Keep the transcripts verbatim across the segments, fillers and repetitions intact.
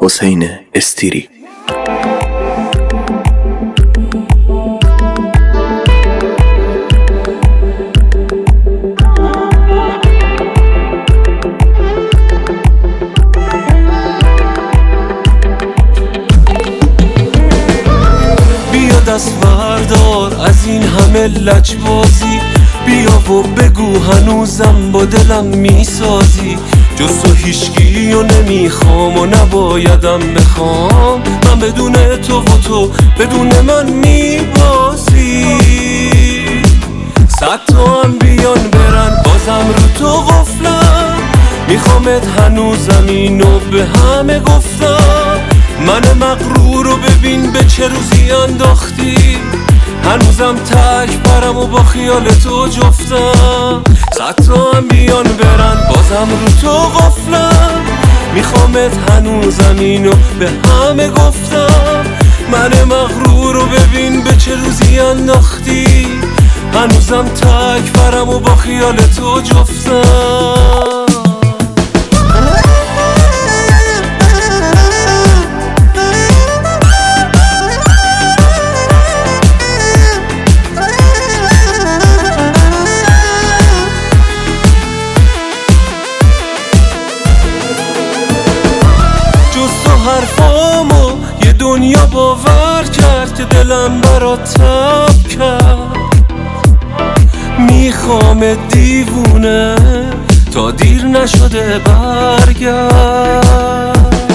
حسین استیری. دست بردار از این همه لجبازی، بیا و بگو هنوزم با دلم میسازی. جز تو هیچکی و نمیخوام و نبایدم بخوام، من بدون تو و تو بدون من میبازی. صد تا هم بیان برن بازم رو تو غفلم، میخوامت هنوزم اینو به همه گفتم. من مغرور رو ببین به چه روزی انداختی، هنوزم تک برم و با خیال تو جفتم. صد تا هم بیان برن بازم رو تو غفلم، میخوامت هنوزم اینو به همه گفتم. من مغرور رو ببین به چه روزی انداختی، هنوزم تک برم و با خیال تو جفتم. حرفامو یه دنیا باور کرد که دلم برات تب کرد. میخوام دیوونه تا دیر نشده برگرد.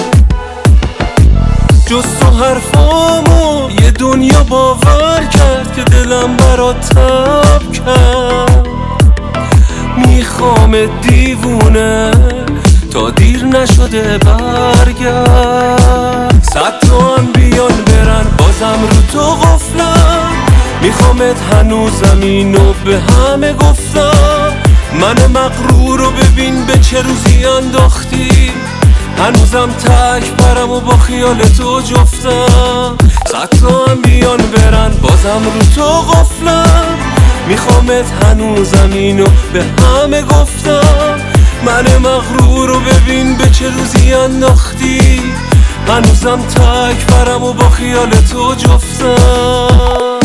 جز تو حرفامو یه دنیا باور کرد که دلم برات تب کرد. میخوام دیوونه تا دیر نشده برگرد. صد تا هم بیان برن بازم رو تو غفلم، میخوامت هنوزم اینو به همه گفتم. من مغرور رو ببین به چه روزی انداختی، هنوزم تک برم و با خیال تو جفتم. صد تا هم بیان برن بازم رو تو غفلم، میخوامت هنوزم اینو به همه گفتم. من مغرور رو ببین به چه روزی انداختی، هنوزم تک برم و با خیال تو جفتم.